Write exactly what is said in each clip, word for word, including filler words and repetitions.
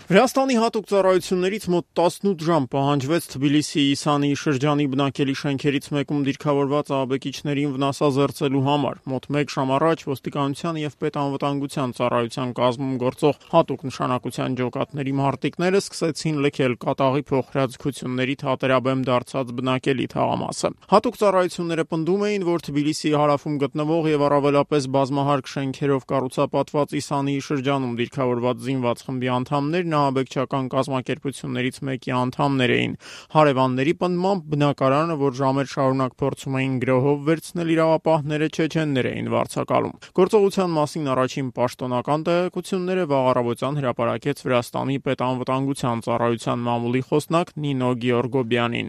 Վրաստանի հատուկ ծառայություններից մոտ տասնութ ժամ պահանջվեց Թբիլիսիի Իսանիի շրջանի բնակելի շենքերից մեկում դիրքավորված ահաբեկիչներին վնասազերծելու համար։ Մոտ մեկ ժամ առաջ ոստիկանության և պետանվտանգության ծառայության կազմում գործող հատուկ նշանակության ջոկատների մարտիկները սկսեցին լքել կատաղի փոխհրաձգությունների թատերաբեմ դարձած բնակելի թաղամասը։ Հատուկ ծառայությունները պնդում էին, որ Թբիլիսիի հարավում գտնվող և առավելապես բազմահարկ շենքերով կառուցապատված Իսանիի շրջանում դիրքավորված զինված խմբի անդամներն ահաբեկչական կազմակերպություններից մեկի անդամներ էին։ Հարևանների պնդմամբ բնակարանը, որ ժամեր շարունակ փորձում էին գրոհով վերցնել իրավապահները, չեչեններ էին վարձակալում։ Գործողության մասին առաջին պաշտոնական տեղեկությունները վաղ առավոտյան հրապարակեց Վրաստանի պետանվտանգության ծառայության մամուլի խոսնակ Նինո Գեորգոբյանին։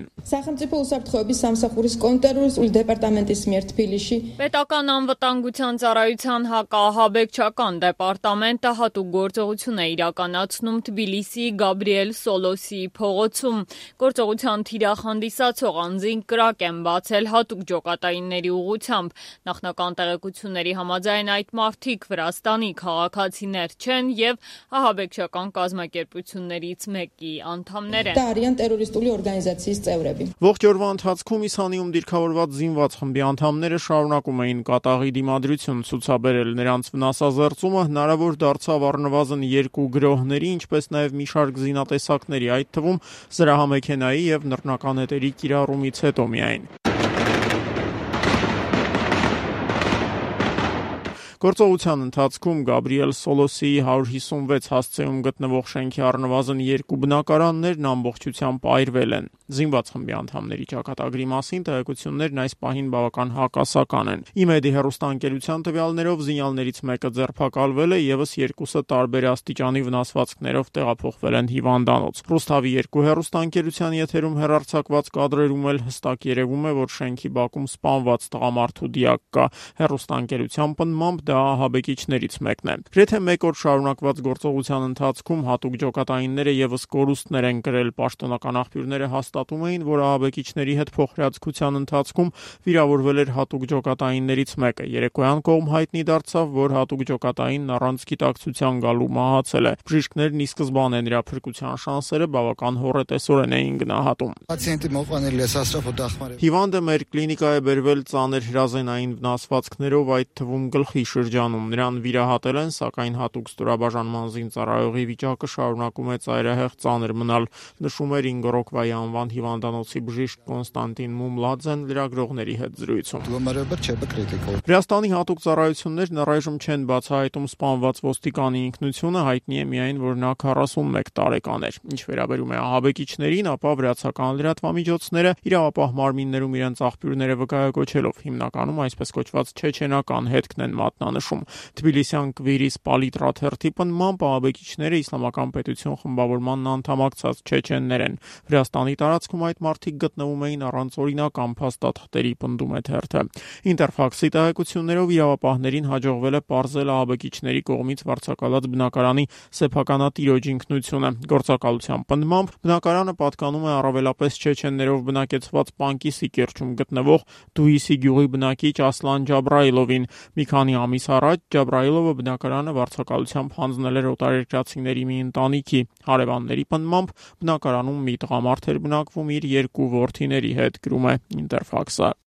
Պետական անվտանգության ծառայության հակաահաբեկչական դեպարտամենտը հատուկ գործողություն է իրականացնում Թբիլիսիի Գաբրիել Սոլոսիի փողոցում։ Գործողության թիրախ հանդիսացող անձին կրակ են բացել հատուկ ջոկատայինների ուղղությամբ։ Նախնական տեղեկությունների համաձայն այդ մարդիկ Վրաստանի քաղաքացիներ չեն և ահաբեկչական կազմակերպություններից մեկի անդամներ են։ Ողջ օրվա ընթացքում Իսանիում դիրքավորված զինված խմբի անդամները շարունակում էին կատաղի դիմադրություն ցուցաբերել։ Նրանց վնասազերծումը հնարավոր դարձավ առնվազն երկու գրոհների, ինչպես նաև մի շարք զինատեսակների, այդ թվում զրահամեքենայի և նռնականետերի կիրառումից հետո միայն։ Գործողության ընթացքում Գաբրիել Սոլոսիի հարյուր հիսունվեց հասցեում գտնվող շենքի առնվազն երկու բնակարաններն ամբողջությամբ այրվել են։ Զինված խմբի անդամների ճակատագրի մասին տեղեկություններն այս պահին բավական հակասական են։ ԻՄԵԴ-ի հեռուստաընկերության տվյալներով զինյալներից մեկը ձերբակալվել է, ևս երկուսը տարբեր աստիճանի վնասվածքներով տեղափոխվել են հիվանդանոց։ Ռուսթավի երկու հեռուստաընկերության եթերում հեռարձակված կադրերում էլ հստակ երևում է, որ շենքի բակում սպանված տղամարդու դիակ կա։ Հեռուստաընկերության պնդմամբ դա ահաբեկիչներից մեկն է։ Գրեթե մեկ օր շարունակված գործողության ընթացքում հատուկ ջոկատայինները ևս կորուստներ են կրել։ Պաշտոնական աղբյուրները հաստատում էին, որ ահաբեկիչների հետ փոխհրաձգության ընթացքում վիրավորվել էր հատուկ ջոկատայիններից մեկը։ Երեկոյան կողմ հայտնի դարձավ, որ հատուկ ջոկատայինն առանց գիտակցության գալու մահացել է։ Բժիշկներն ի սկզբանե նրա փրկության շանսերը բավական հոռետեսորեն էին գնահատում։ Հիվանդը մեր կլինիկա է բերվել ծանր հրազենային վնասվածքներով, այդ թվում գլխի շրջանում։ Նրան վիրահատել են, սակայն հատուկ ստորաբաժանման զինծառայողի վիճակը շարունակում է ծայրահեղ ծանր մնալ, նշում էր Ինգորոկվայի անվան հիվանդանոցի բժիշկ Կոնստանտին Մումլաձեն լրագրողների հետ զրույցում։ Վրաստանի հատուկ ծառայություններն առայժմ չեն բացահայտում սպանված ոստիկանի ինքնությունը, հայտնի է միայն, որ նա քառասունմեկ տարեկան էր։ Ինչ վերաբերում է ահաբեկիչներին, ապա վրացական լրատվամիջոցները իրավապահ մարմիններում իրենց աղբյուրները վկայակոչելով հիմնականում այսպես կոչված չեչենական հետքն են մատնանշում։ Թբիլիսյան Կվիրիս Պալիտրա թերթի պնդմամբ ահաբեկիչները Իսլամական պետություն խմբավորմանն անդամակցած չեչեններ են։ Վրաստանի տարածքում այդ մարդիկ գտնվում էին առանց օրինական փաստաթղթերի, պնդում է թերթը։ Ինտերֆաքսի տեղեկություններով իրավապահներին հաջողվել է պարզել ահաբեկիչների կողմից վարձակալած բնակարանի սեփականատիրոջ ինքնությունը։ Գործակալության պնդմամբ բնակարանը պատկանում է առավելապես չեչեններով բնակեցված Պանկիսի կիրճում գտնվող Դուիսի գյուղի բնակիչ Ասլան Ջաբրայիլովին։ Մի քանի ամիս առաջ Ջաբրայիլովը բնակարանը վարձակալությամբ հանձնել էր օտարերկրացիների մի ընտանիքի։ Հարևանների պնդմամբ բնակարանում մի տղամարդ էր բնակվում իր երկու որդիների հետ, գրում է Ինտերֆաքսը։